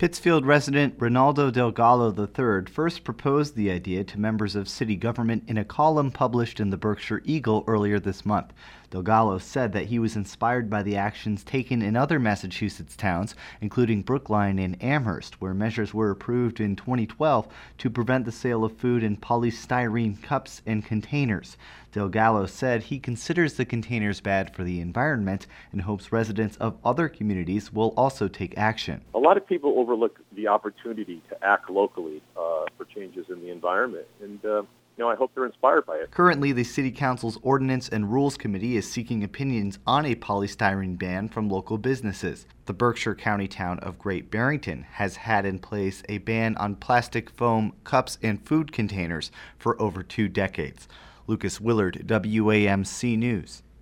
Pittsfield resident Ronaldo Delgado III first proposed the idea to members of city government in a column published in the Berkshire Eagle earlier this month. Delgado said that he was inspired by the actions taken in other Massachusetts towns, including Brookline and Amherst, where measures were approved in 2012 to prevent the sale of food in polystyrene cups and containers. Delgado said he considers the containers bad for the environment and hopes residents of other communities will also take action. A lot of people overlook the opportunity to act locally for changes in the environment, and I hope they're inspired by it. Currently, the City Council's Ordinance and Rules Committee is seeking opinions on a polystyrene ban from local businesses. The Berkshire County town of Great Barrington has had in place a ban on plastic foam cups and food containers for over 2 decades. Lucas Willard, WAMC News.